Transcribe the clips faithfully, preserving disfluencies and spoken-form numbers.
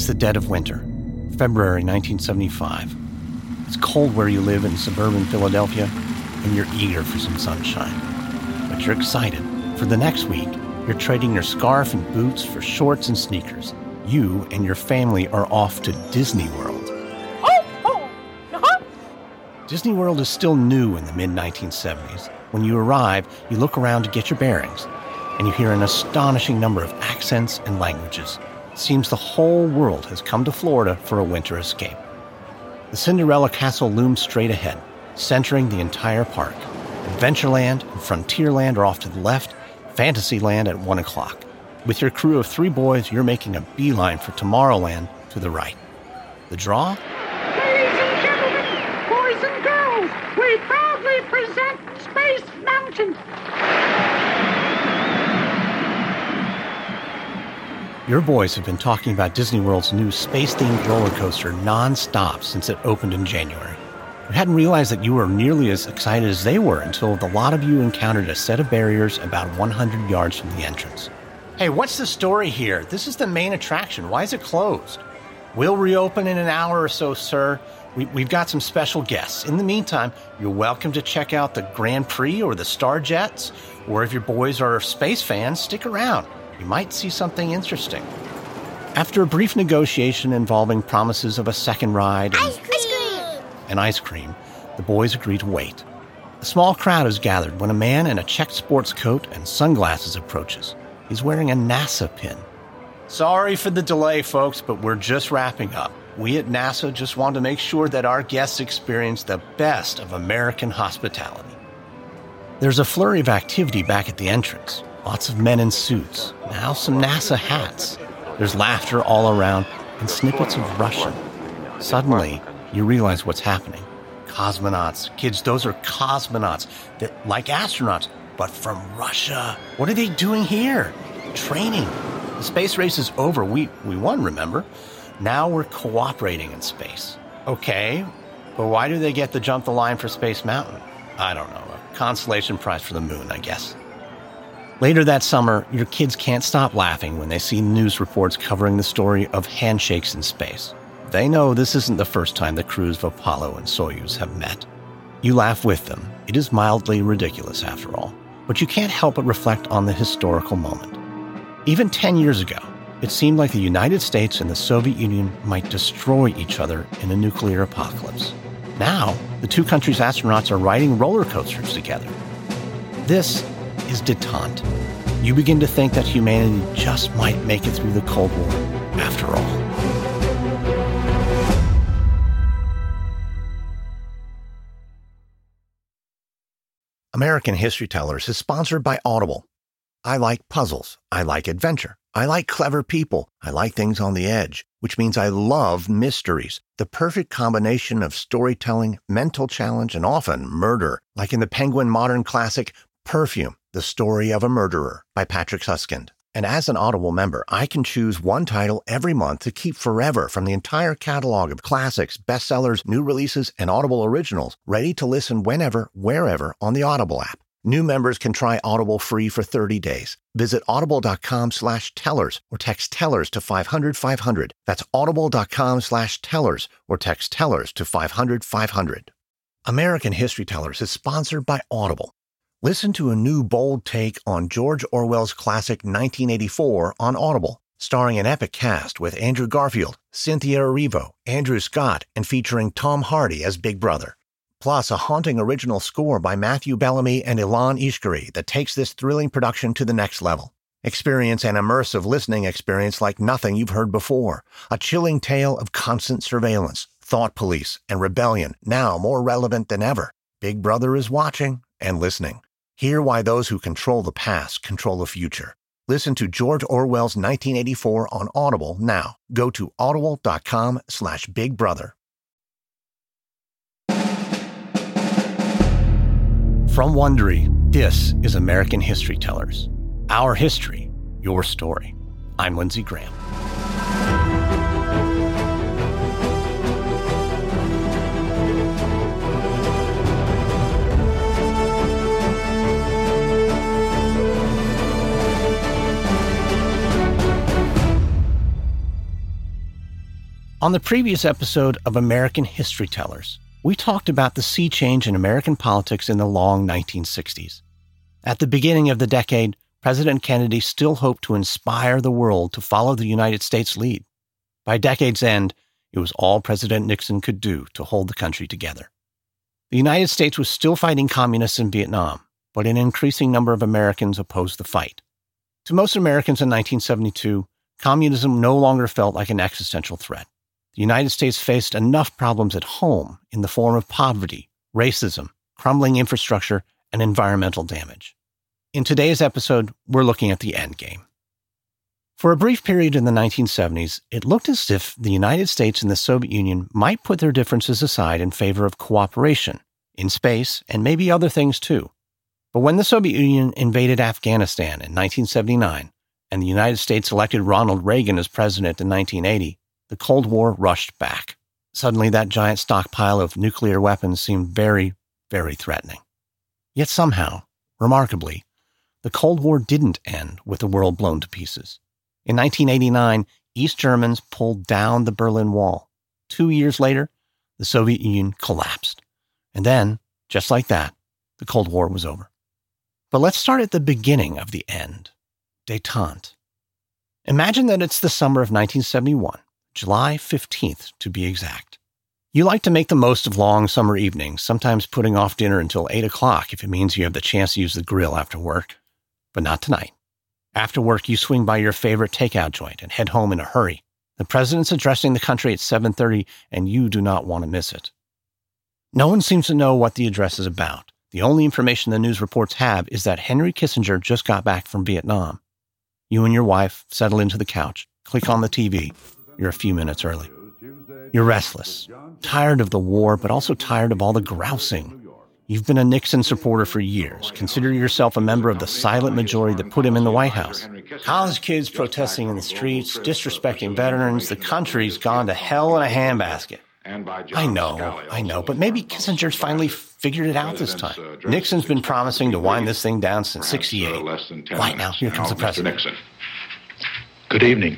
It's the dead of winter, February nineteen seventy-five. It's cold where you live in suburban Philadelphia, and you're eager for some sunshine. But you're excited. For the next week, you're trading your scarf and boots for shorts and sneakers. You and your family are off to Disney World. Disney World is still new in the mid nineteen seventies. When you arrive, you look around to get your bearings, and you hear an astonishing number of accents and languages. It seems the whole world has come to Florida for a winter escape. The Cinderella Castle looms straight ahead, centering the entire park. Adventureland and Frontierland are off to the left, Fantasyland at one o'clock. With your crew of three boys, you're making a beeline for Tomorrowland to the right. The draw? Ladies and gentlemen, boys and girls, we proudly present Space Mountain. Your boys have been talking about Disney World's new space-themed roller coaster non-stop since it opened in January. You hadn't realized that you were nearly as excited as they were until the lot of you encountered a set of barriers about one hundred yards from the entrance. Hey, what's the story here? This is the main attraction. Why is it closed? We'll reopen in an hour or so, sir. We, we've got some special guests. In the meantime, you're welcome to check out the Grand Prix or the Star Jets, or if your boys are space fans, stick around. You might see something interesting. After a brief negotiation involving promises of a second ride and ice cream. and ice cream, the boys agree to wait. A small crowd is gathered when a man in a checked sports coat and sunglasses approaches. He's wearing a NASA pin. Sorry for the delay, folks, but we're just wrapping up. We at NASA just want to make sure that our guests experience the best of American hospitality. There's a flurry of activity back at the entrance. Lots of men in suits, now some NASA hats. There's laughter all around and snippets of Russian. Suddenly, you realize what's happening. Cosmonauts. Kids, those are cosmonauts. That, like astronauts, but from Russia. What are they doing here? Training. The space race is over. We, we won, remember? Now we're cooperating in space. Okay, but why do they get to jump the line for Space Mountain? I don't know. A consolation prize for the moon, I guess. Later that summer, your kids can't stop laughing when they see news reports covering the story of handshakes in space. They know this isn't the first time the crews of Apollo and Soyuz have met. You laugh with them. It is mildly ridiculous, after all. But you can't help but reflect on the historical moment. Even ten years ago, it seemed like the United States and the Soviet Union might destroy each other in a nuclear apocalypse. Now, the two countries' astronauts are riding roller coasters together. This is detente. You begin to think that humanity just might make it through the Cold War after all. American History Tellers is sponsored by Audible. I like puzzles. I like adventure. I like clever people. I like things on the edge, which means I love mysteries. The perfect combination of storytelling, mental challenge, and often murder, like in the Penguin modern classic Perfume, The Story of a Murderer by Patrick Suskind. And as an Audible member, I can choose one title every month to keep forever from the entire catalog of classics, bestsellers, new releases, and Audible originals, ready to listen whenever, wherever on the Audible app. New members can try Audible free for thirty days. Visit audible.com slash tellers or text tellers to five hundred five hundred. That's audible.com slash tellers or text tellers to five hundred five hundred. American History Tellers is sponsored by Audible. Listen to a new bold take on George Orwell's classic nineteen eighty-four on Audible, starring an epic cast with Andrew Garfield, Cynthia Erivo, Andrew Scott, and featuring Tom Hardy as Big Brother. Plus, a haunting original score by Matthew Bellamy and Ilan Ishkari that takes this thrilling production to the next level. Experience an immersive listening experience like nothing you've heard before. A chilling tale of constant surveillance, thought police, and rebellion, now more relevant than ever. Big Brother is watching and listening. Hear why those who control the past control the future. Listen to George Orwell's nineteen eighty-four on Audible now. Go to audible.com slash Big Brother. From Wondery, this is American History Tellers. Our history, your story. I'm Lindsey Graham. On the previous episode of American History Tellers, we talked about the sea change in American politics in the long nineteen sixties. At the beginning of the decade, President Kennedy still hoped to inspire the world to follow the United States' lead. By decade's end, it was all President Nixon could do to hold the country together. The United States was still fighting communists in Vietnam, but an increasing number of Americans opposed the fight. To most Americans in nineteen seventy-two, communism no longer felt like an existential threat. The United States faced enough problems at home in the form of poverty, racism, crumbling infrastructure, and environmental damage. In today's episode, we're looking at the endgame. For a brief period in the nineteen seventies, it looked as if the United States and the Soviet Union might put their differences aside in favor of cooperation, in space, and maybe other things too. But when the Soviet Union invaded Afghanistan in nineteen seventy-nine, and the United States elected Ronald Reagan as president in nineteen eighty, the Cold War rushed back. Suddenly, that giant stockpile of nuclear weapons seemed very, very threatening. Yet somehow, remarkably, the Cold War didn't end with the world blown to pieces. In nineteen eighty-nine, East Germans pulled down the Berlin Wall. Two years later, the Soviet Union collapsed. And then, just like that, the Cold War was over. But let's start at the beginning of the end. Détente. Imagine that it's the summer of nineteen seventy-one, July fifteenth to be exact. You like to make the most of long summer evenings, sometimes putting off dinner until eight o'clock if it means you have the chance to use the grill after work. But not tonight. After work, you swing by your favorite takeout joint and head home in a hurry. The president's addressing the country at seven thirty, and you do not want to miss it. No one seems to know what the address is about. The only information the news reports have is that Henry Kissinger just got back from Vietnam. You and your wife settle into the couch, click on the T V. You're a few minutes early. You're restless, tired of the war, but also tired of all the grousing. You've been a Nixon supporter for years. Consider yourself a member of the silent majority that put him in the White House. College kids protesting in the streets, disrespecting veterans. The country's gone to hell in a handbasket. I know, I know, but maybe Kissinger's finally figured it out this time. Nixon's been promising to wind this thing down since sixty-eight. Right now, here comes the president. Good evening.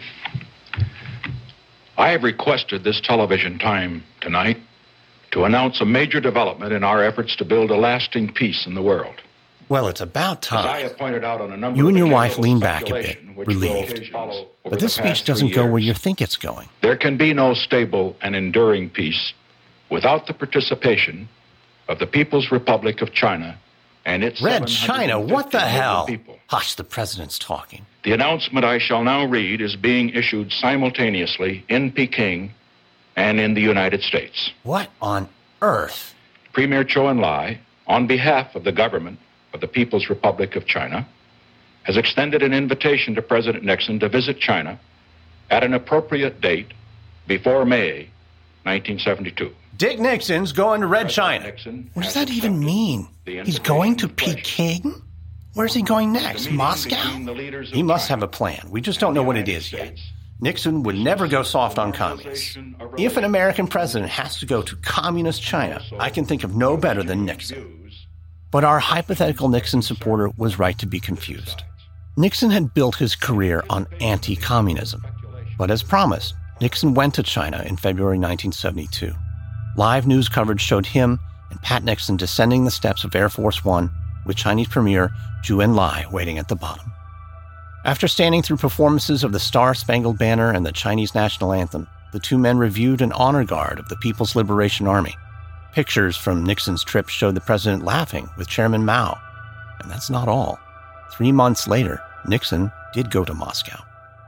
I have requested this television time tonight to announce a major development in our efforts to build a lasting peace in the world. Well, it's about time. As I have pointed out on a number You and your of wife lean back a bit, speculation which relieved. will follow over But this the speech past doesn't three go where years. you think it's going. There can be no stable and enduring peace without the participation of the People's Republic of China and its Red China, what the seven hundred fifty million hell? people. Hush, the president's talking. The announcement I shall now read is being issued simultaneously in Peking and in the United States. What on earth? Premier Chou Enlai, on behalf of the government of the People's Republic of China, has extended an invitation to President Nixon to visit China at an appropriate date before May nineteen seventy-two. Dick Nixon's going to Red China. Nixon What does has that even accepted mean? the He's going to invitation in Peking? Where's he going The next? meeting Moscow? between the leaders of He must China have a plan. We just don't know and what the it United is yet. States. Nixon would never go soft on communists. If an American president has to go to communist China, I can think of no better than Nixon. But our hypothetical Nixon supporter was right to be confused. Nixon had built his career on anti-communism. But as promised, Nixon went to China in February nineteen seventy-two. Live news coverage showed him and Pat Nixon descending the steps of Air Force One with Chinese Premier Zhou Enlai waiting at the bottom. After standing through performances of the Star-Spangled Banner and the Chinese national anthem, the two men reviewed an honor guard of the People's Liberation Army. Pictures from Nixon's trip showed the president laughing with Chairman Mao. And that's not all. Three months later, Nixon did go to Moscow.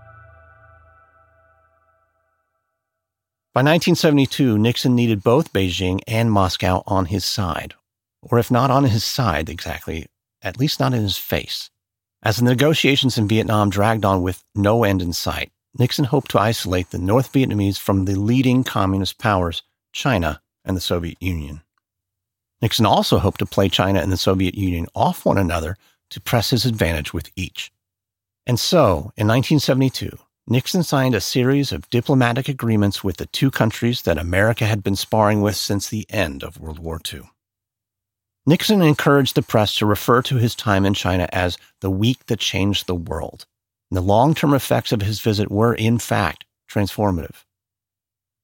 By nineteen seventy-two, Nixon needed both Beijing and Moscow on his side. Or if not on his side exactly, at least not in his face. As the negotiations in Vietnam dragged on with no end in sight, Nixon hoped to isolate the North Vietnamese from the leading communist powers, China and the Soviet Union. Nixon also hoped to play China and the Soviet Union off one another to press his advantage with each. And so, in nineteen seventy-two, Nixon signed a series of diplomatic agreements with the two countries that America had been sparring with since the end of World War Two. Nixon encouraged the press to refer to his time in China as the week that changed the world. And the long-term effects of his visit were, in fact, transformative.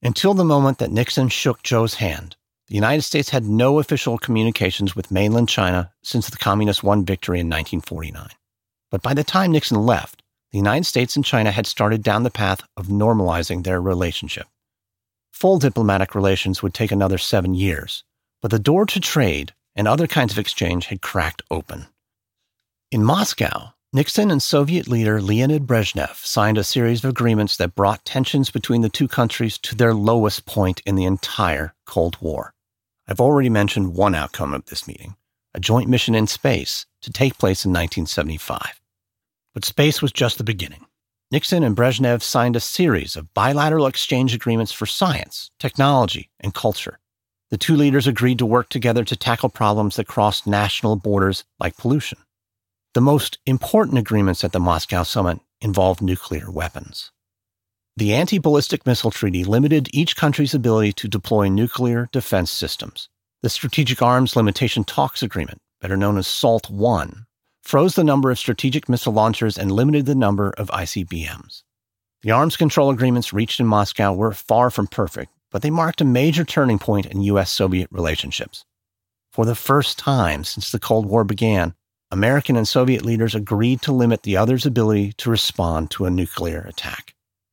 Until the moment that Nixon shook Zhou's hand, the United States had no official communications with mainland China since the Communists won victory in nineteen forty-nine. But by the time Nixon left, the United States and China had started down the path of normalizing their relationship. Full diplomatic relations would take another seven years, but the door to trade and other kinds of exchange had cracked open. In Moscow, Nixon and Soviet leader Leonid Brezhnev signed a series of agreements that brought tensions between the two countries to their lowest point in the entire Cold War. I've already mentioned one outcome of this meeting, a joint mission in space to take place in nineteen seventy-five. But space was just the beginning. Nixon and Brezhnev signed a series of bilateral exchange agreements for science, technology, and culture. The two leaders agreed to work together to tackle problems that crossed national borders like pollution. The most important agreements at the Moscow summit involved nuclear weapons. The Anti-Ballistic Missile Treaty limited each country's ability to deploy nuclear defense systems. The Strategic Arms Limitation Talks Agreement, better known as SALT one, froze the number of strategic missile launchers and limited the number of I C B Ms. The arms control agreements reached in Moscow were far from perfect, but they marked a major turning point in U S Soviet relationships. For the first time since the Cold War began, American and Soviet leaders agreed to limit the other's ability to respond to a nuclear attack.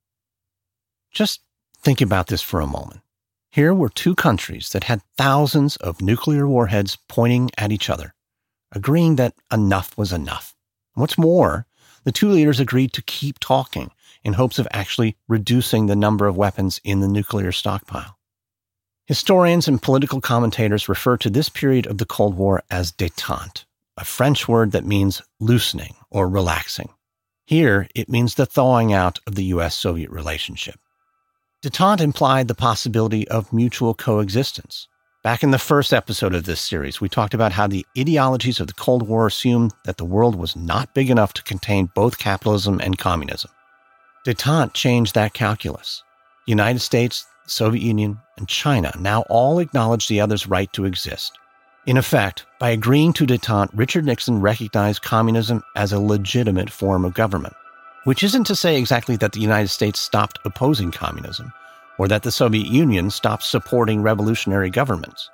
Just think about this for a moment. Here were two countries that had thousands of nuclear warheads pointing at each other, agreeing that enough was enough. What's more, the two leaders agreed to keep talking in hopes of actually reducing the number of weapons in the nuclear stockpile. Historians and political commentators refer to this period of the Cold War as détente, a French word that means loosening or relaxing. Here, it means the thawing out of the U S Soviet relationship. Détente implied the possibility of mutual coexistence. Back in the first episode of this series, we talked about how the ideologies of the Cold War assumed that the world was not big enough to contain both capitalism and communism. Détente changed that calculus. The United States, the Soviet Union, and China now all acknowledge the other's right to exist. In effect, by agreeing to détente, Richard Nixon recognized communism as a legitimate form of government, which isn't to say exactly that the United States stopped opposing communism, or that the Soviet Union stopped supporting revolutionary governments.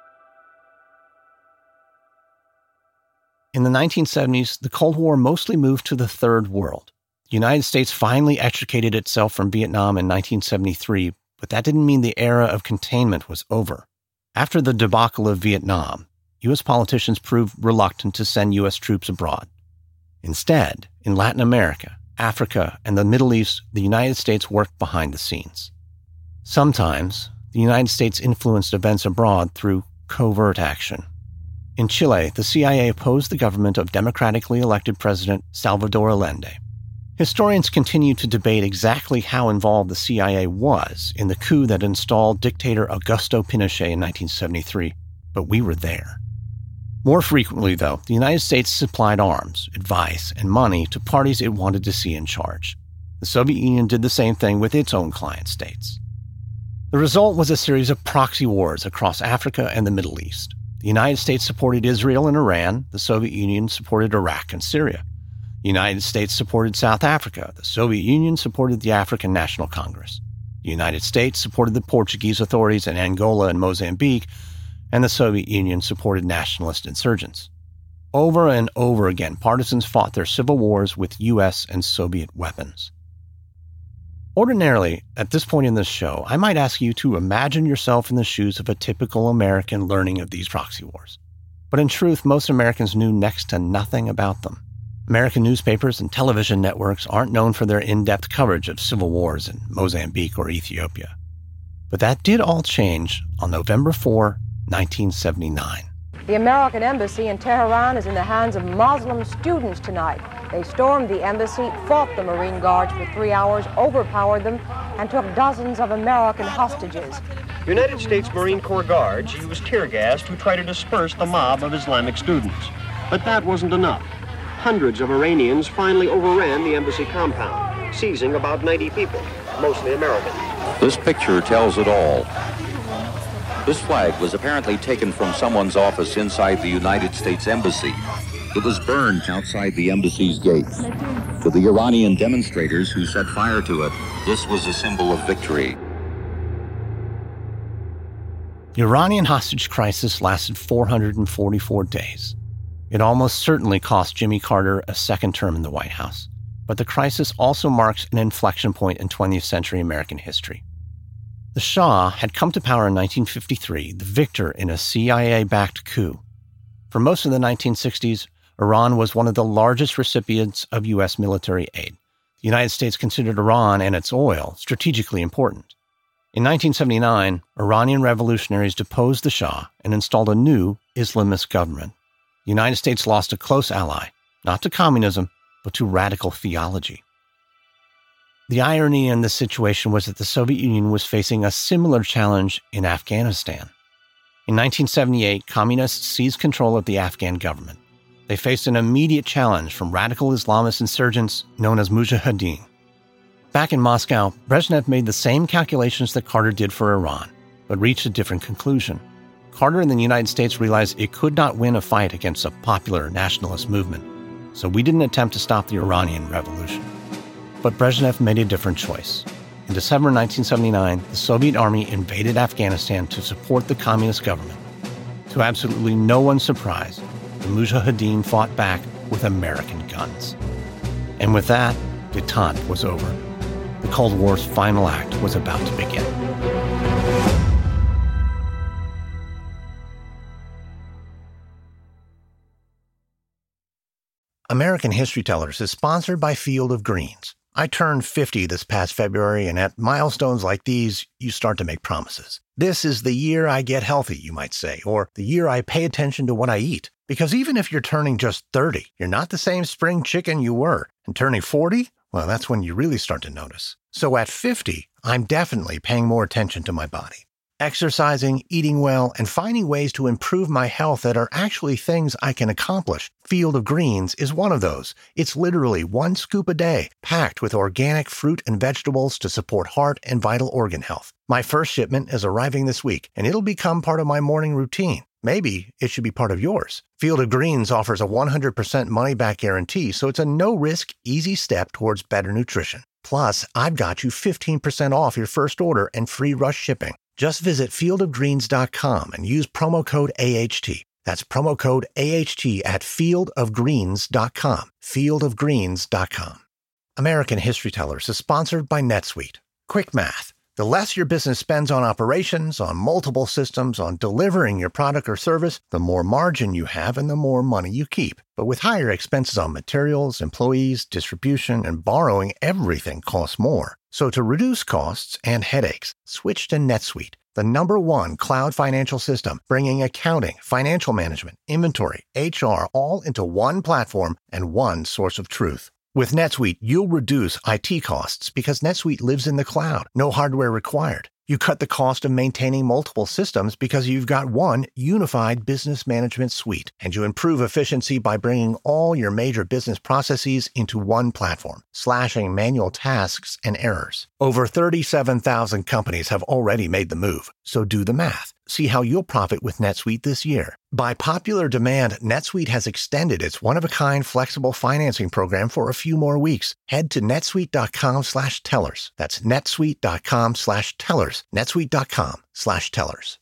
In the nineteen seventies, the Cold War mostly moved to the Third World. The United States finally extricated itself from Vietnam in nineteen seventy-three, but that didn't mean the era of containment was over. After the debacle of Vietnam, U S politicians proved reluctant to send U S troops abroad. Instead, in Latin America, Africa, and the Middle East, the United States worked behind the scenes. Sometimes, the United States influenced events abroad through covert action. In Chile, the C I A opposed the government of democratically elected President Salvador Allende. Historians continue to debate exactly how involved the C I A was in the coup that installed dictator Augusto Pinochet in nineteen seventy-three, but we were there. More frequently, though, the United States supplied arms, advice, and money to parties it wanted to see in charge. The Soviet Union did the same thing with its own client states. The result was a series of proxy wars across Africa and the Middle East. The United States supported Israel and Iran. The Soviet Union supported Iraq and Syria. The United States supported South Africa. The Soviet Union supported the African National Congress. The United States supported the Portuguese authorities in Angola and Mozambique, and the Soviet Union supported nationalist insurgents. Over and over again, partisans fought their civil wars with U S and Soviet weapons. Ordinarily, at this point in this show, I might ask you to imagine yourself in the shoes of a typical American learning of these proxy wars. But in truth, most Americans knew next to nothing about them. American newspapers and television networks aren't known for their in-depth coverage of civil wars in Mozambique or Ethiopia. But that did all change on November fourth, nineteen seventy-nine. The American embassy in Tehran is in the hands of Muslim students tonight. They stormed the embassy, fought the Marine Guards for three hours, overpowered them, and took dozens of American hostages. United States Marine Corps guards used tear gas to try to disperse the mob of Islamic students. But that wasn't enough. Hundreds of Iranians finally overran the embassy compound, seizing about ninety people, mostly American. This picture tells it all. This flag was apparently taken from someone's office inside the United States Embassy. It was burned outside the embassy's gates. To the Iranian demonstrators who set fire to it, this was a symbol of victory. The Iranian hostage crisis lasted four hundred forty-four days. It almost certainly cost Jimmy Carter a second term in the White House. But the crisis also marks an inflection point in twentieth century American history. The Shah had come to power in nineteen fifty-three, the victor in a C I A-backed coup. For most of the nineteen sixties, Iran was one of the largest recipients of U S military aid. The United States considered Iran and its oil strategically important. In nineteen seventy-nine, Iranian revolutionaries deposed the Shah and installed a new Islamist government. The United States lost a close ally, not to communism, but to radical theology. The irony in this situation was that the Soviet Union was facing a similar challenge in Afghanistan. In nineteen seventy-eight, communists seized control of the Afghan government. They faced an immediate challenge from radical Islamist insurgents known as Mujahideen. Back in Moscow, Brezhnev made the same calculations that Carter did for Iran, but reached a different conclusion. Carter and the United States realized it could not win a fight against a popular nationalist movement, so we didn't attempt to stop the Iranian Revolution. But Brezhnev made a different choice. In December nineteen seventy-nine, the Soviet army invaded Afghanistan to support the communist government. To absolutely no one's surprise, the Mujahideen fought back with American guns. And with that, détente was over. The Cold War's final act was about to begin. American History Tellers is sponsored by Field of Greens. I turned fifty this past February, and at milestones like these, you start to make promises. This is the year I get healthy, you might say, or the year I pay attention to what I eat. Because even if you're turning just thirty, you're not the same spring chicken you were. And turning forty, well, that's when you really start to notice. So at fifty, I'm definitely paying more attention to my body. Exercising, eating well, and finding ways to improve my health that are actually things I can accomplish. Field of Greens is one of those. It's literally one scoop a day, packed with organic fruit and vegetables to support heart and vital organ health. My first shipment is arriving this week, and it'll become part of my morning routine. Maybe it should be part of yours. Field of Greens offers a one hundred percent money-back guarantee, so it's a no-risk, easy step towards better nutrition. Plus, I've got you fifteen percent off your first order and free rush shipping. Just visit field of greens dot com and use promo code A H T. That's promo code A H T at field of greens dot com. field of greens dot com. American History Tellers is sponsored by NetSuite. Quick math. The less your business spends on operations, on multiple systems, on delivering your product or service, the more margin you have and the more money you keep. But with higher expenses on materials, employees, distribution, and borrowing, everything costs more. So to reduce costs and headaches, switch to NetSuite, the number one cloud financial system, bringing accounting, financial management, inventory, H R, all into one platform and one source of truth. With NetSuite, you'll reduce I T costs because NetSuite lives in the cloud, no hardware required. You cut the cost of maintaining multiple systems because you've got one unified business management suite, and you improve efficiency by bringing all your major business processes into one platform, slashing manual tasks and errors. Over thirty-seven thousand companies have already made the move, so do the math. See how you'll profit with NetSuite this year. By popular demand, NetSuite has extended its one-of-a-kind flexible financing program for a few more weeks. Head to netsuite.com slash tellers. That's netsuite.com slash tellers. netsuite.com slash tellers.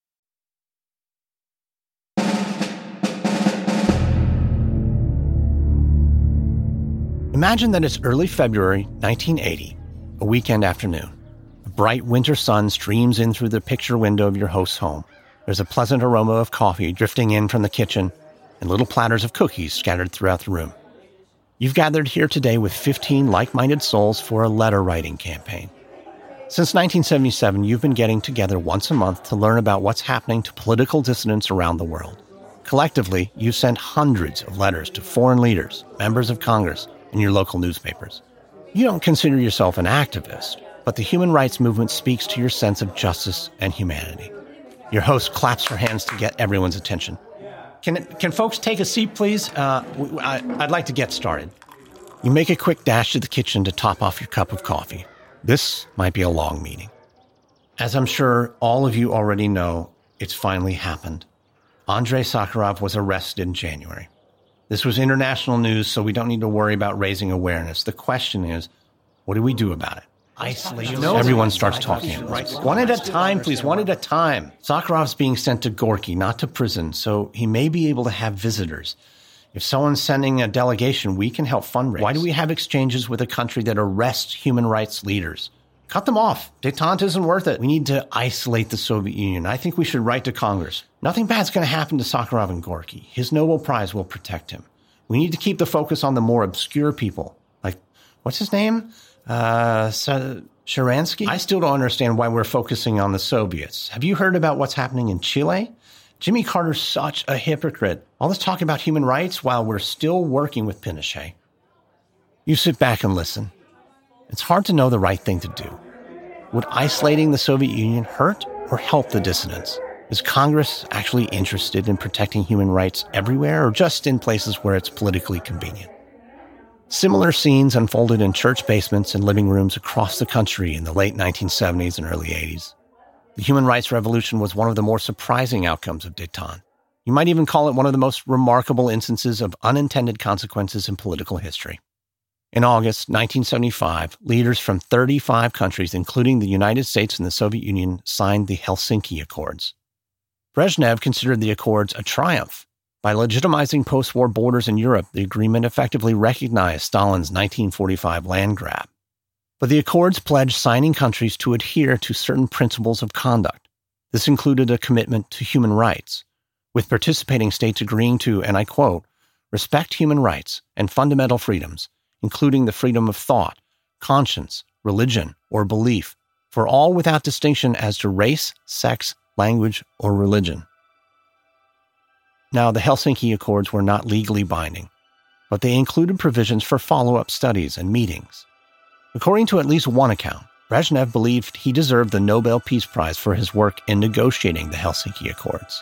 Imagine that it's early February nineteen eighty, a weekend afternoon. A bright winter sun streams in through the picture window of your host's home. There's a pleasant aroma of coffee drifting in from the kitchen and little platters of cookies scattered throughout the room. You've gathered here today with fifteen like-minded souls for a letter-writing campaign. Since nineteen seventy-seven, you've been getting together once a month to learn about what's happening to political dissidents around the world. Collectively, you've sent hundreds of letters to foreign leaders, members of Congress, and your local newspapers. You don't consider yourself an activist, but the human rights movement speaks to your sense of justice and humanity. Your host claps her hands to get everyone's attention. Can can folks take a seat, please? Uh, I, I'd like to get started. You make a quick dash to the kitchen to top off your cup of coffee. This might be a long meeting. As I'm sure all of you already know, it's finally happened. Andrei Sakharov was arrested in January. This was international news, so we don't need to worry about raising awareness. The question is, what do we do about it? Isolate. You know, everyone starts talking. Right. One at a time, please. One at a time. Sakharov's being sent to Gorky, not to prison, so he may be able to have visitors. If someone's sending a delegation, we can help fundraise. Why do we have exchanges with a country that arrests human rights leaders? Cut them off. Détente isn't worth it. We need to isolate the Soviet Union. I think we should write to Congress. Nothing bad's going to happen to Sakharov and Gorky. His Nobel Prize will protect him. We need to keep the focus on the more obscure people. Like, what's his name? Uh, Sharansky? I still don't understand why we're focusing on the Soviets. Have you heard about what's happening in Chile? Jimmy Carter's such a hypocrite. All this talk about human rights while we're still working with Pinochet. You sit back and listen. It's hard to know the right thing to do. Would isolating the Soviet Union hurt or help the dissidents? Is Congress actually interested in protecting human rights everywhere or just in places where it's politically convenient? Similar scenes unfolded in church basements and living rooms across the country in the late nineteen seventies and early eighties. The human rights revolution was one of the more surprising outcomes of détente. You might even call it one of the most remarkable instances of unintended consequences in political history. In August nineteen seventy-five, leaders from thirty-five countries, including the United States and the Soviet Union, signed the Helsinki Accords. Brezhnev considered the accords a triumph. By legitimizing post-war borders in Europe, the agreement effectively recognized Stalin's nineteen forty-five land grab. But the accords pledged signing countries to adhere to certain principles of conduct. This included a commitment to human rights, with participating states agreeing to, and I quote, respect human rights and fundamental freedoms, including the freedom of thought, conscience, religion, or belief, for all without distinction as to race, sex, language, or religion. Now, the Helsinki Accords were not legally binding, but they included provisions for follow-up studies and meetings. According to at least one account, Brezhnev believed he deserved the Nobel Peace Prize for his work in negotiating the Helsinki Accords.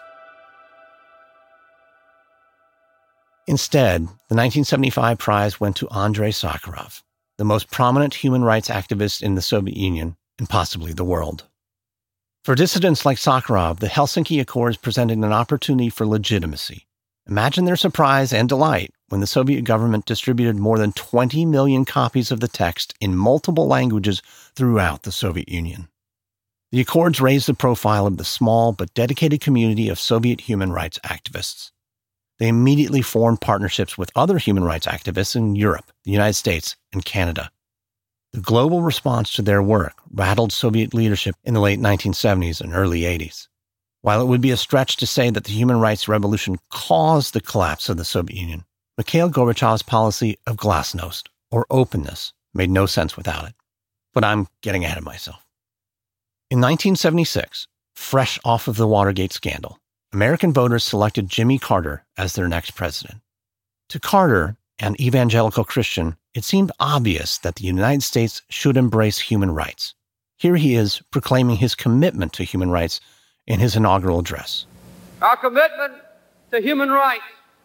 Instead, the nineteen seventy-five prize went to Andrei Sakharov, the most prominent human rights activist in the Soviet Union and possibly the world. For dissidents like Sakharov, the Helsinki Accords presented an opportunity for legitimacy. Imagine their surprise and delight when the Soviet government distributed more than twenty million copies of the text in multiple languages throughout the Soviet Union. The Accords raised the profile of the small but dedicated community of Soviet human rights activists. They immediately formed partnerships with other human rights activists in Europe, the United States, and Canada. The global response to their work rattled Soviet leadership in the late nineteen seventies and early eighties. While it would be a stretch to say that the human rights revolution caused the collapse of the Soviet Union, Mikhail Gorbachev's policy of glasnost, or openness, made no sense without it. But I'm getting ahead of myself. In nineteen seventy-six, fresh off of the Watergate scandal, American voters selected Jimmy Carter as their next president. To Carter, an evangelical Christian, it seemed obvious that the United States should embrace human rights. Here he is proclaiming his commitment to human rights in his inaugural address. Our commitment to human rights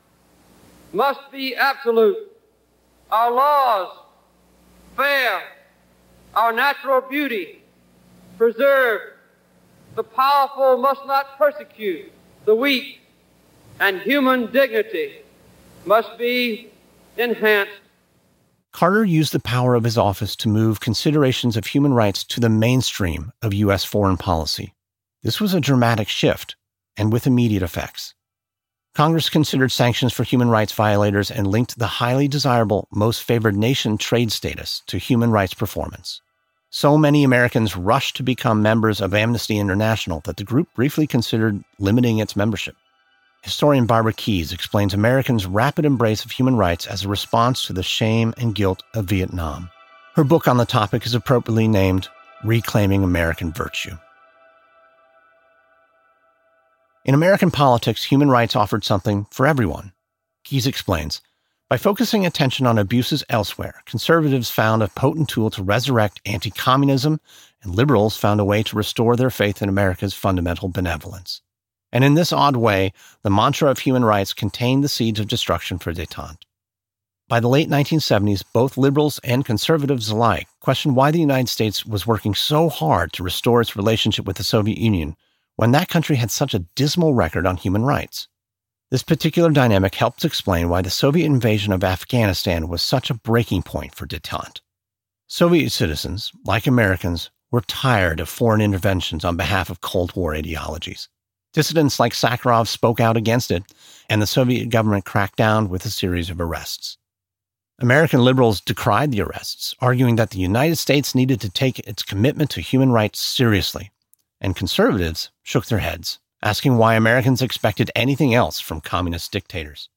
must be absolute. Our laws, fair, our natural beauty, preserved. The powerful must not persecute the weak, and human dignity must be enhanced. Carter used the power of his office to move considerations of human rights to the mainstream of U S foreign policy. This was a dramatic shift, and with immediate effects. Congress considered sanctions for human rights violators and linked the highly desirable most favored nation trade status to human rights performance. So many Americans rushed to become members of Amnesty International that the group briefly considered limiting its membership. Historian Barbara Keyes explains Americans' rapid embrace of human rights as a response to the shame and guilt of Vietnam. Her book on the topic is appropriately named Reclaiming American Virtue. In American politics, human rights offered something for everyone. Keyes explains, by focusing attention on abuses elsewhere, conservatives found a potent tool to resurrect anti-communism, and liberals found a way to restore their faith in America's fundamental benevolence. And in this odd way, the mantra of human rights contained the seeds of destruction for détente. By the late nineteen seventies, both liberals and conservatives alike questioned why the United States was working so hard to restore its relationship with the Soviet Union when that country had such a dismal record on human rights. This particular dynamic helps explain why the Soviet invasion of Afghanistan was such a breaking point for détente. Soviet citizens, like Americans, were tired of foreign interventions on behalf of Cold War ideologies. Dissidents like Sakharov spoke out against it, and the Soviet government cracked down with a series of arrests. American liberals decried the arrests, arguing that the United States needed to take its commitment to human rights seriously, and conservatives shook their heads, asking why Americans expected anything else from communist dictators.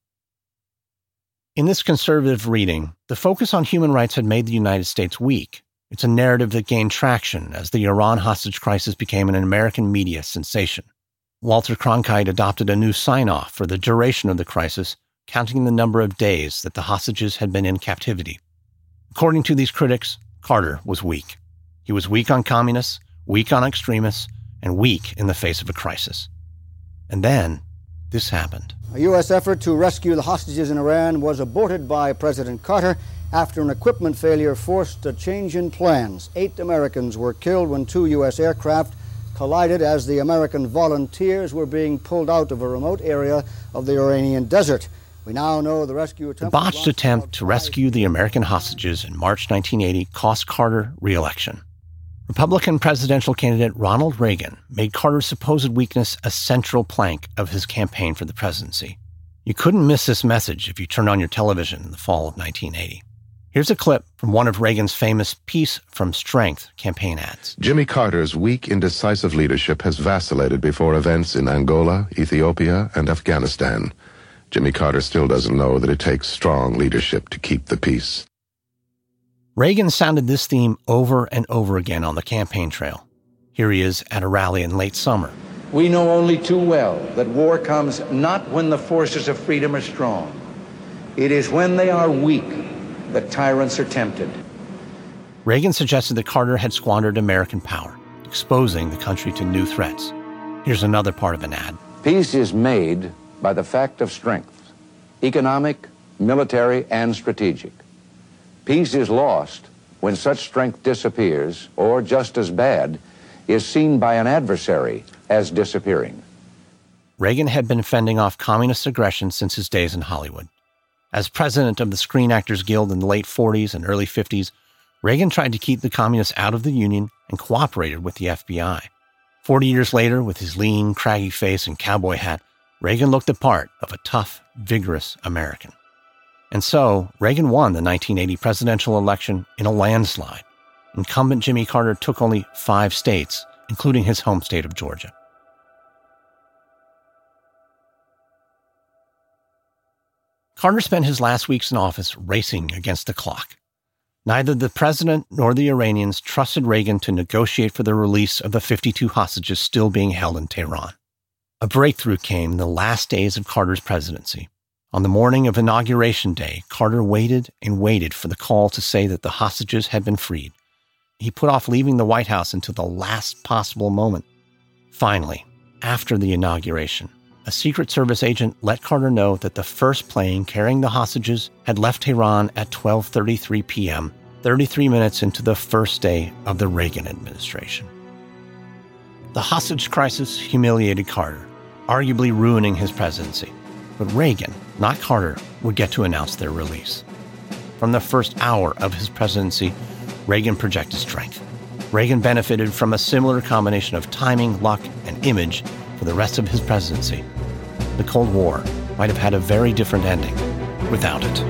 In this conservative reading, the focus on human rights had made the United States weak. It's a narrative that gained traction as the Iran hostage crisis became an American media sensation. Walter Cronkite adopted a new sign-off for the duration of the crisis, counting the number of days that the hostages had been in captivity. According to these critics, Carter was weak. He was weak on communists, weak on extremists, and weak in the face of a crisis. And then, this happened. A U S effort to rescue the hostages in Iran was aborted by President Carter after an equipment failure forced a change in plans. Eight Americans were killed when two U S aircraft collided as the American volunteers were being pulled out of a remote area of the Iranian desert. We now know the rescue attempt... The botched attempt to rescue the American hostages in March nineteen eighty cost Carter re-election. Republican presidential candidate Ronald Reagan made Carter's supposed weakness a central plank of his campaign for the presidency. You couldn't miss this message if you turned on your television in the fall of nineteen eighty. Here's a clip from one of Reagan's famous Peace from Strength campaign ads. Jimmy Carter's weak, indecisive leadership has vacillated before events in Angola, Ethiopia, and Afghanistan. Jimmy Carter still doesn't know that it takes strong leadership to keep the peace. Reagan sounded this theme over and over again on the campaign trail. Here he is at a rally in late summer. We know only too well that war comes not when the forces of freedom are strong. It is when they are weak that tyrants are tempted. Reagan suggested that Carter had squandered American power, exposing the country to new threats. Here's another part of an ad. Peace is made by the fact of strength, economic, military, and strategic. Peace is lost when such strength disappears, or just as bad, is seen by an adversary as disappearing. Reagan had been fending off communist aggression since his days in Hollywood. As president of the Screen Actors Guild in the late forties and early fifties, Reagan tried to keep the communists out of the Union and cooperated with the F B I. Forty years later, with his lean, craggy face and cowboy hat, Reagan looked the part of a tough, vigorous American. And so, Reagan won the nineteen eighty presidential election in a landslide. Incumbent Jimmy Carter took only five states, including his home state of Georgia. Carter spent his last weeks in office racing against the clock. Neither the president nor the Iranians trusted Reagan to negotiate for the release of the fifty-two hostages still being held in Tehran. A breakthrough came in the last days of Carter's presidency. On the morning of Inauguration Day, Carter waited and waited for the call to say that the hostages had been freed. He put off leaving the White House until the last possible moment. Finally, after the inauguration, a Secret Service agent let Carter know that the first plane carrying the hostages had left Tehran at twelve thirty-three p.m., thirty-three minutes into the first day of the Reagan administration. The hostage crisis humiliated Carter, arguably ruining his presidency. But Reagan, not Carter, would get to announce their release. From the first hour of his presidency, Reagan projected strength. Reagan benefited from a similar combination of timing, luck, and image for the rest of his presidency. The Cold War might have had a very different ending without it.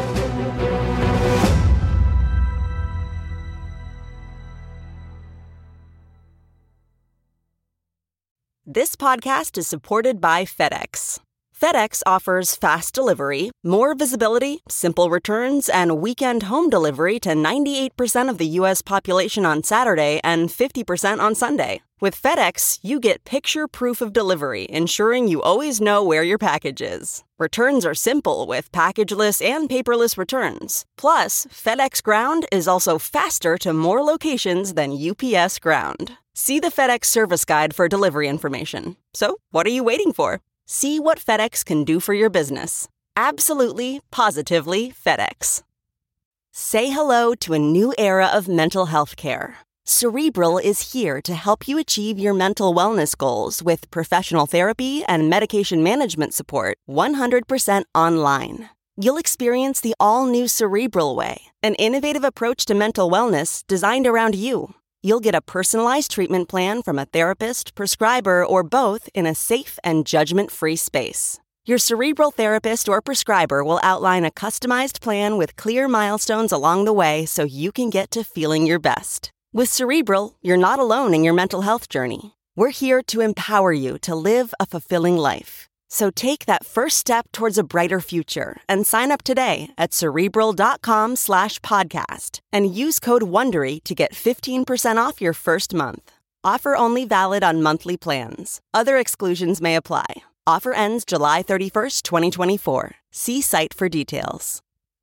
This podcast is supported by FedEx. FedEx offers fast delivery, more visibility, simple returns, and weekend home delivery to ninety-eight percent of the U S population on Saturday and fifty percent on Sunday. With FedEx, you get picture proof of delivery, ensuring you always know where your package is. Returns are simple with packageless and paperless returns. Plus, FedEx Ground is also faster to more locations than U P S Ground. See the FedEx service guide for delivery information. So, what are you waiting for? See what FedEx can do for your business. Absolutely, positively FedEx. Say hello to a new era of mental health care. Cerebral is here to help you achieve your mental wellness goals with professional therapy and medication management support one hundred percent online. You'll experience the all-new Cerebral Way, an innovative approach to mental wellness designed around you. You'll get a personalized treatment plan from a therapist, prescriber, or both in a safe and judgment-free space. Your Cerebral therapist or prescriber will outline a customized plan with clear milestones along the way so you can get to feeling your best. With Cerebral, you're not alone in your mental health journey. We're here to empower you to live a fulfilling life. So take that first step towards a brighter future and sign up today at Cerebral.com slash podcast and use code WONDERY to get fifteen percent off your first month. Offer only valid on monthly plans. Other exclusions may apply. Offer ends July thirty-first, twenty twenty-four. See site for details.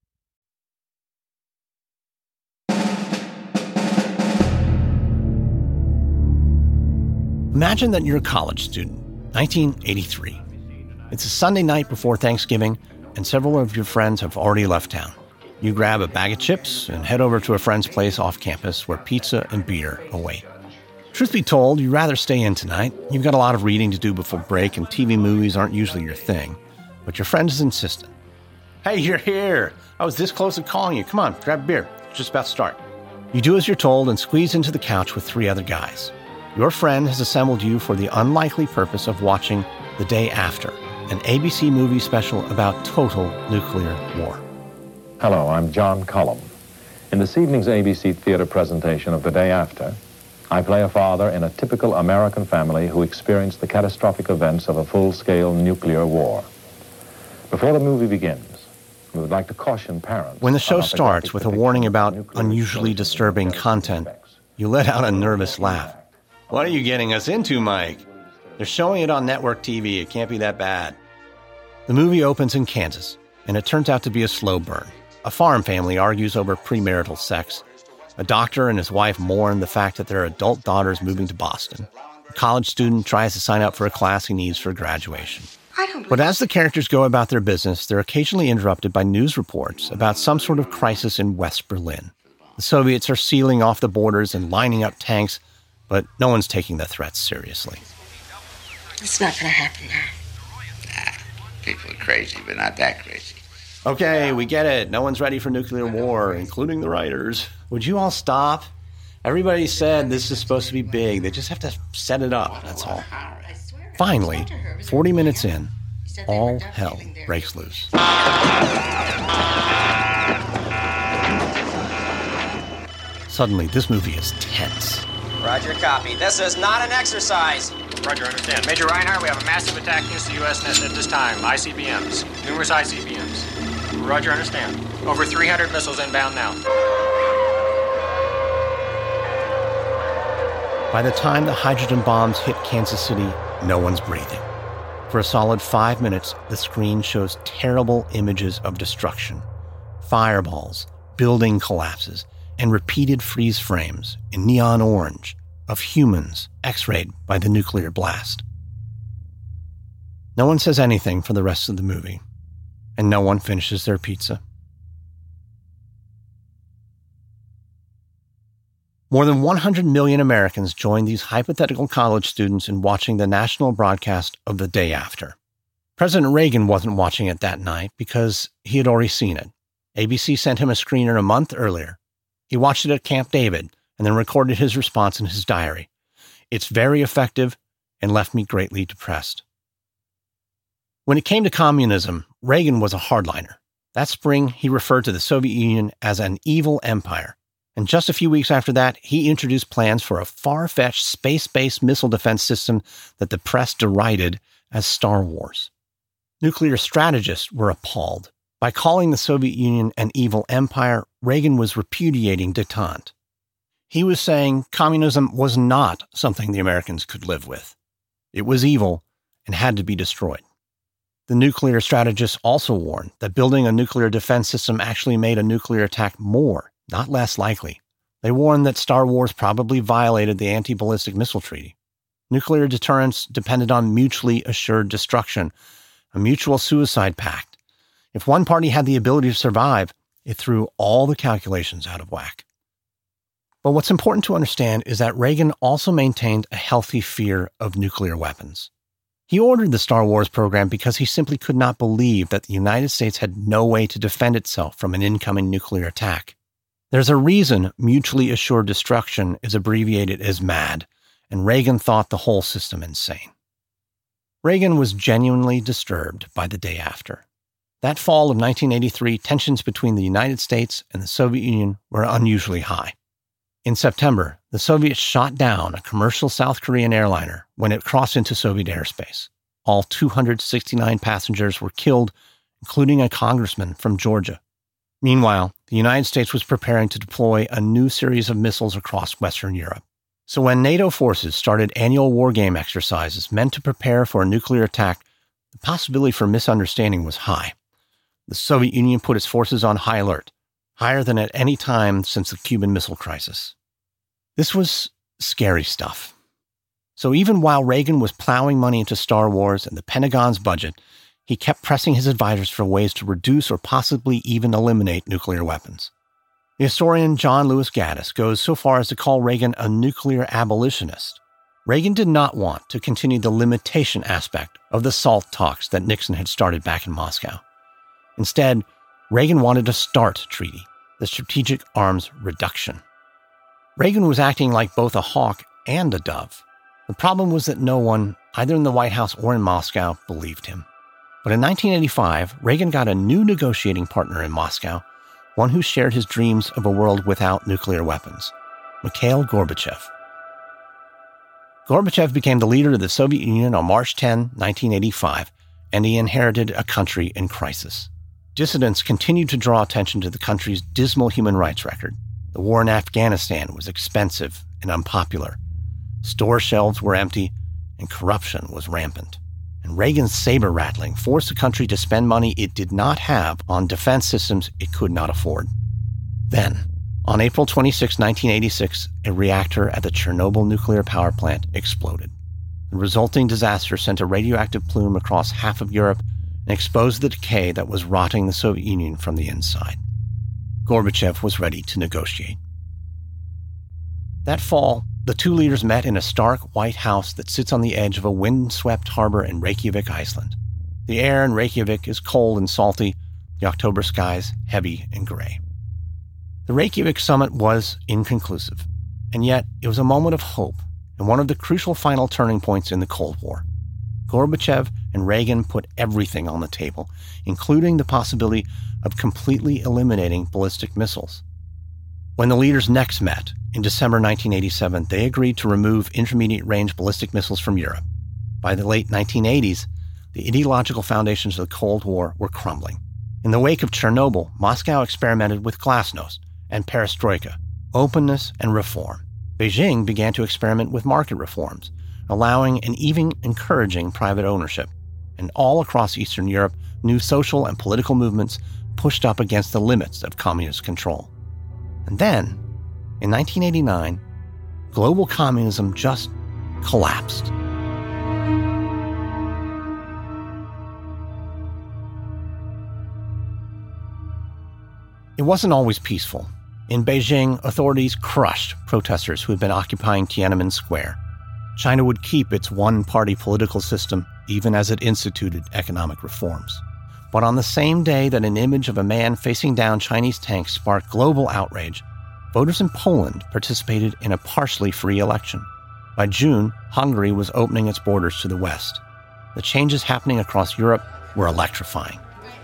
Imagine that you're a college student, nineteen eighty-three. It's a Sunday night before Thanksgiving, and several of your friends have already left town. You grab a bag of chips and head over to a friend's place off campus where pizza and beer await. Truth be told, you'd rather stay in tonight. You've got a lot of reading to do before break, and T V movies aren't usually your thing. But your friend is insistent. Hey, you're here. I was this close to calling you. Come on, grab a beer. It's just about to start. You do as you're told and squeeze into the couch with three other guys. Your friend has assembled you for the unlikely purpose of watching The Day After, an A B C movie special about total nuclear war. Hello, I'm John Cullum. In this evening's A B C theater presentation of The Day After, I play a father in a typical American family who experienced the catastrophic events of a full-scale nuclear war. Before the movie begins, we would like to caution parents... When the show starts with a warning about unusually disturbing content, you let out a nervous laugh. What are you getting us into, Mike? They're showing it on network T V. It can't be that bad. The movie opens in Kansas, and it turns out to be a slow burn. A farm family argues over premarital sex. A doctor and his wife mourn the fact that their adult daughter's moving to Boston. A college student tries to sign up for a class he needs for graduation. I don't But as the characters go about their business, they're occasionally interrupted by news reports about some sort of crisis in West Berlin. The Soviets are sealing off the borders and lining up tanks, but no one's taking the threats seriously. It's not going to happen now. Nah, people are crazy, but not that crazy. Okay, we get it. No one's ready for nuclear war, including the writers. Would you all stop? Everybody said this is supposed to be big. They just have to set it up, that's all. Finally, forty minutes in, all hell breaks loose. Suddenly, this movie is tense. Roger, copy. This is not an exercise. Roger, understand. Major Reinhardt, we have a massive attack against the U S nest at this time. I C B Ms. Numerous I C B Ms. Roger, understand. Over three hundred missiles inbound now. By the time the hydrogen bombs hit Kansas City, no one's breathing. For a solid five minutes, the screen shows terrible images of destruction. Fireballs, building collapses, and repeated freeze frames in neon orange of humans x-rayed by the nuclear blast. No one says anything for the rest of the movie, and no one finishes their pizza. More than one hundred million Americans joined these hypothetical college students in watching the national broadcast of The Day After. President Reagan wasn't watching it that night because he had already seen it. A B C sent him a screener a month earlier. He watched it at Camp David and then recorded his response in his diary. It's very effective and left me greatly depressed. When it came to communism, Reagan was a hardliner. That spring, he referred to the Soviet Union as an evil empire. And just a few weeks after that, he introduced plans for a far-fetched space-based missile defense system that the press derided as Star Wars. Nuclear strategists were appalled. By calling the Soviet Union an evil empire, Reagan was repudiating détente. He was saying communism was not something the Americans could live with. It was evil and had to be destroyed. The nuclear strategists also warned that building a nuclear defense system actually made a nuclear attack more, not less likely. They warned that Star Wars probably violated the Anti-Ballistic Missile Treaty. Nuclear deterrence depended on mutually assured destruction, a mutual suicide pact. If one party had the ability to survive, it threw all the calculations out of whack. But what's important to understand is that Reagan also maintained a healthy fear of nuclear weapons. He ordered the Star Wars program because he simply could not believe that the United States had no way to defend itself from an incoming nuclear attack. There's a reason mutually assured destruction is abbreviated as MAD, and Reagan thought the whole system insane. Reagan was genuinely disturbed by the day after. That fall of nineteen eighty-three, tensions between the United States and the Soviet Union were unusually high. In September, the Soviets shot down a commercial South Korean airliner when it crossed into Soviet airspace. All two hundred sixty-nine passengers were killed, including a congressman from Georgia. Meanwhile, the United States was preparing to deploy a new series of missiles across Western Europe. So when NATO forces started annual wargame exercises meant to prepare for a nuclear attack, the possibility for misunderstanding was high. The Soviet Union put its forces on high alert, higher than at any time since the Cuban Missile Crisis. This was scary stuff. So even while Reagan was plowing money into Star Wars and the Pentagon's budget, he kept pressing his advisors for ways to reduce or possibly even eliminate nuclear weapons. The historian John Lewis Gaddis goes so far as to call Reagan a nuclear abolitionist. Reagan did not want to continue the limitation aspect of the SALT talks that Nixon had started back in Moscow. Instead, Reagan wanted a START treaty, the Strategic Arms Reduction. Reagan was acting like both a hawk and a dove. The problem was that no one, either in the White House or in Moscow, believed him. But in nineteen eighty-five, Reagan got a new negotiating partner in Moscow, one who shared his dreams of a world without nuclear weapons, Mikhail Gorbachev. Gorbachev became the leader of the Soviet Union on March tenth, nineteen eighty-five, and he inherited a country in crisis. Dissidents continued to draw attention to the country's dismal human rights record. The war in Afghanistan was expensive and unpopular. Store shelves were empty, and corruption was rampant. And Reagan's saber-rattling forced the country to spend money it did not have on defense systems it could not afford. Then, on April twenty-sixth, nineteen eighty-six, a reactor at the Chernobyl nuclear power plant exploded. The resulting disaster sent a radioactive plume across half of Europe and exposed the decay that was rotting the Soviet Union from the inside. Gorbachev was ready to negotiate. That fall, the two leaders met in a stark white house that sits on the edge of a wind-swept harbor in Reykjavik, Iceland. The air in Reykjavik is cold and salty, the October skies heavy and gray. The Reykjavik summit was inconclusive, and yet it was a moment of hope and one of the crucial final turning points in the Cold War. Gorbachev and Reagan put everything on the table, including the possibility of completely eliminating ballistic missiles. When the leaders next met, in December nineteen eighty-seven, they agreed to remove intermediate-range ballistic missiles from Europe. By the late nineteen eighties, the ideological foundations of the Cold War were crumbling. In the wake of Chernobyl, Moscow experimented with glasnost and perestroika, openness and reform. Beijing began to experiment with market reforms, allowing and even encouraging private ownership. And all across Eastern Europe, new social and political movements pushed up against the limits of communist control. And then, in nineteen eighty-nine, global communism just collapsed. It wasn't always peaceful. In Beijing, authorities crushed protesters who had been occupying Tiananmen Square. China would keep its one-party political system even as it instituted economic reforms. But on the same day that an image of a man facing down Chinese tanks sparked global outrage, voters in Poland participated in a partially free election. By June, Hungary was opening its borders to the West. The changes happening across Europe were electrifying.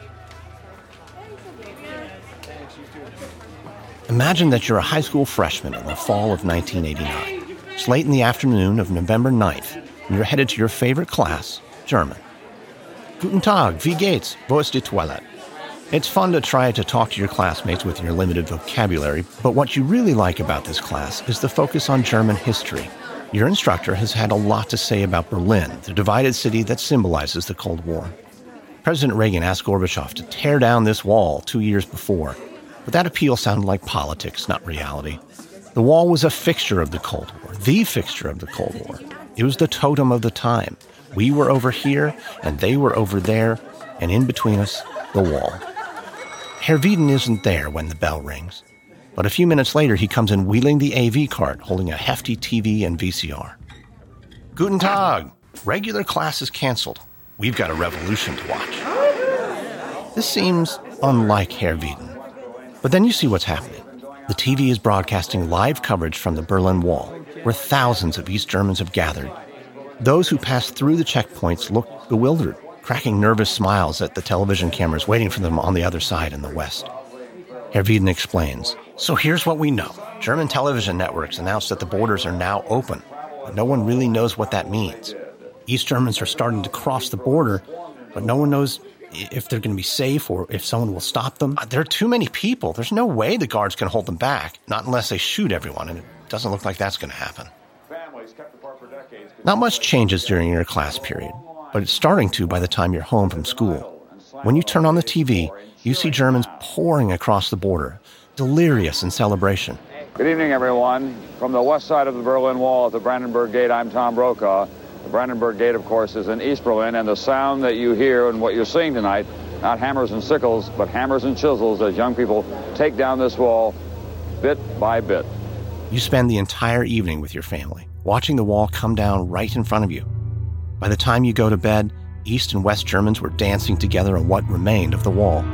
Imagine that you're a high school freshman in the fall of nineteen eighty-nine. It's late in the afternoon of November ninth, and you're headed to your favorite class, German. Guten Tag, wie geht's? Wo ist die Toilette? It's fun to try to talk to your classmates with your limited vocabulary, but what you really like about this class is the focus on German history. Your instructor has had a lot to say about Berlin, the divided city that symbolizes the Cold War. President Reagan asked Gorbachev to tear down this wall two years before, but that appeal sounded like politics, not reality. The wall was a fixture of the Cold War, the fixture of the Cold War. It was the totem of the time. We were over here, and they were over there, and in between us, the wall. Herr Wieden isn't there when the bell rings, but a few minutes later he comes in wheeling the A V cart, holding a hefty T V and V C R. Guten Tag! Regular class is canceled. We've got a revolution to watch. This seems unlike Herr Wieden. But then you see what's happening. The T V is broadcasting live coverage from the Berlin Wall, where thousands of East Germans have gathered. Those who passed through the checkpoints look bewildered, cracking nervous smiles at the television cameras waiting for them on the other side in the west. Herr Wieden explains, "So here's what we know. German television networks announced that the borders are now open, but no one really knows what that means. East Germans are starting to cross the border, but no one knows if they're going to be safe or if someone will stop them. There are too many people. There's no way the guards can hold them back, not unless they shoot everyone, and it doesn't look like that's going to happen." Not much changes during your class period, but it's starting to by the time you're home from school. When you turn on the T V, you see Germans pouring across the border, delirious in celebration. Good evening, everyone. From the west side of the Berlin Wall at the Brandenburg Gate, I'm Tom Brokaw. The Brandenburg Gate, of course, is in East Berlin, and the sound that you hear and what you're seeing tonight, not hammers and sickles, but hammers and chisels as young people take down this wall bit by bit. You spend the entire evening with your family, watching the wall come down right in front of you. By the time you go to bed, East and West Germans were dancing together on what remained of the wall.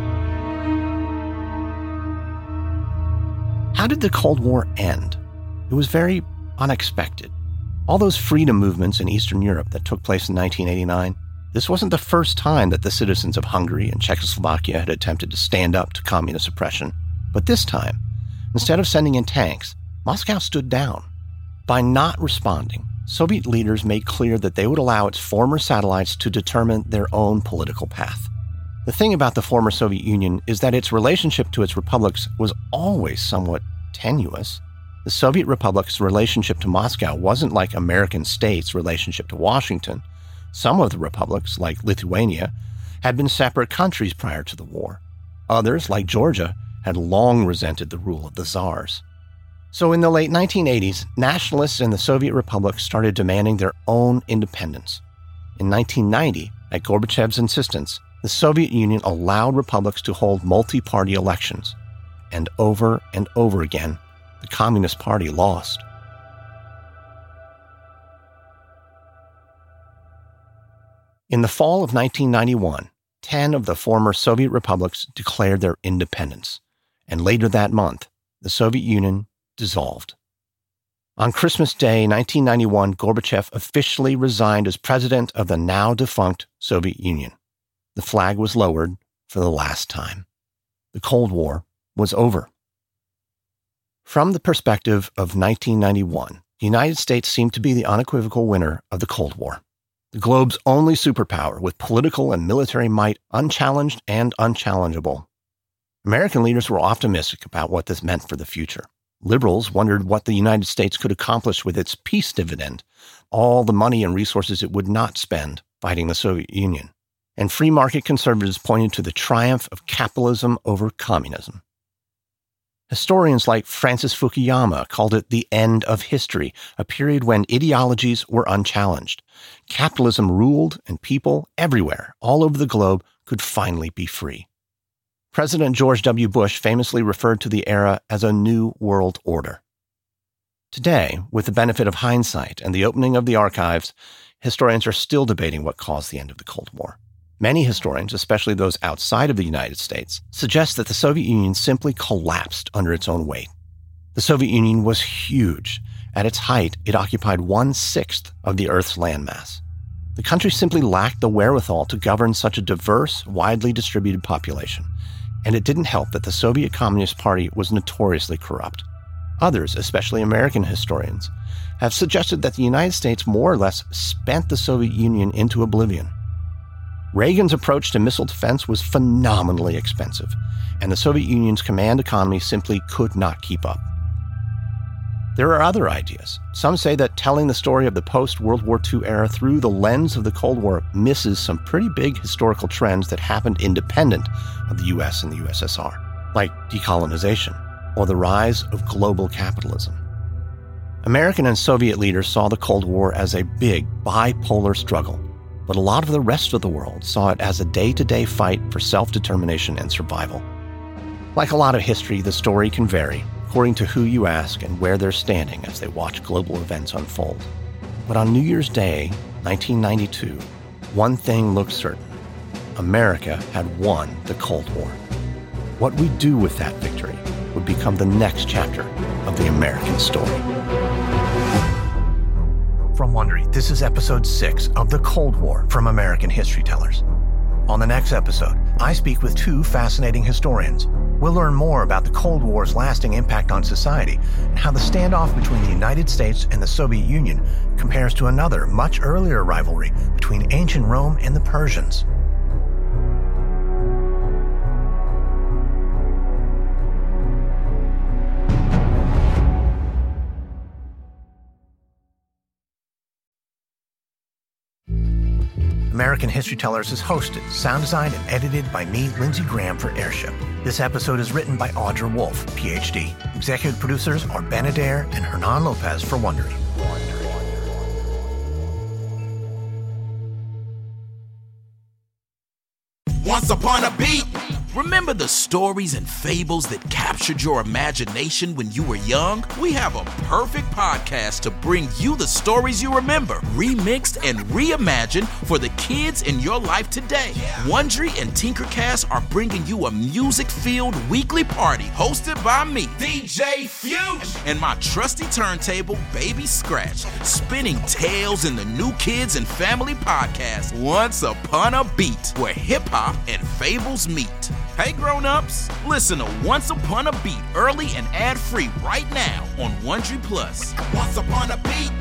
How did the Cold War end? It was very unexpected. All those freedom movements in Eastern Europe that took place in nineteen eighty-nine, this wasn't the first time that the citizens of Hungary and Czechoslovakia had attempted to stand up to communist oppression. But this time, instead of sending in tanks, Moscow stood down. By not responding, Soviet leaders made clear that they would allow its former satellites to determine their own political path. The thing about the former Soviet Union is that its relationship to its republics was always somewhat tenuous. The Soviet republic's relationship to Moscow wasn't like American states' relationship to Washington. Some of the republics, like Lithuania, had been separate countries prior to the war. Others, like Georgia, had long resented the rule of the czars. So in the late nineteen eighties, nationalists in the Soviet Republic started demanding their own independence. In nineteen ninety, at Gorbachev's insistence, the Soviet Union allowed republics to hold multi-party elections. And over and over again, the Communist Party lost. In the fall of nineteen ninety-one, ten of the former Soviet republics declared their independence. And later that month, the Soviet Union dissolved. On Christmas Day, nineteen ninety-one, Gorbachev officially resigned as president of the now-defunct Soviet Union. The flag was lowered for the last time. The Cold War was over. From the perspective of nineteen ninety-one, the United States seemed to be the unequivocal winner of the Cold War. The globe's only superpower with political and military might unchallenged and unchallengeable. American leaders were optimistic about what this meant for the future. Liberals wondered what the United States could accomplish with its peace dividend, all the money and resources it would not spend fighting the Soviet Union. And free market conservatives pointed to the triumph of capitalism over communism. Historians like Francis Fukuyama called it the end of history, a period when ideologies were unchallenged. Capitalism ruled, and people everywhere, all over the globe, could finally be free. President George W. Bush famously referred to the era as a new world order. Today, with the benefit of hindsight and the opening of the archives, historians are still debating what caused the end of the Cold War. Many historians, especially those outside of the United States, suggest that the Soviet Union simply collapsed under its own weight. The Soviet Union was huge. At its height, it occupied one-sixth of the Earth's landmass. The country simply lacked the wherewithal to govern such a diverse, widely distributed population. And it didn't help that the Soviet Communist Party was notoriously corrupt. Others, especially American historians, have suggested that the United States more or less spent the Soviet Union into oblivion. Reagan's approach to missile defense was phenomenally expensive, and the Soviet Union's command economy simply could not keep up. There are other ideas. Some say that telling the story of the post-World War Two era through the lens of the Cold War misses some pretty big historical trends that happened independent of the U S and the U S S R, like decolonization or the rise of global capitalism. American and Soviet leaders saw the Cold War as a big, bipolar struggle, but a lot of the rest of the world saw it as a day-to-day fight for self-determination and survival. Like a lot of history, the story can vary according to who you ask and where they're standing as they watch global events unfold. But on New Year's Day, nineteen ninety-two, one thing looked certain. America had won the Cold War. What we do with that victory would become the next chapter of the American story. From Wondery, this is episode six of The Cold War from American History Tellers. On the next episode, I speak with two fascinating historians. We'll learn more about the Cold War's lasting impact on society and how the standoff between the United States and the Soviet Union compares to another, much earlier rivalry between ancient Rome and the Persians. American History Tellers is hosted, sound designed, and edited by me, Lindsey Graham, for Airship. This episode is written by Audra Wolfe, P H D. Executive producers are Ben Adair and Hernan Lopez for Wondery. Once upon a beat. Remember the stories and fables that captured your imagination when you were young? We have a perfect podcast to bring you the stories you remember, remixed and reimagined for the kids in your life today. Yeah. Wondery and Tinkercast are bringing you a music-filled weekly party hosted by me, D J Fuge, and my trusty turntable, Baby Scratch, spinning tales in the New Kids and Family podcast, Once Upon a Beat, where hip-hop and fables meet. Hey grown-ups, listen to Once Upon a Beat early and ad-free right now on Wondery Plus. Once Upon a Beat.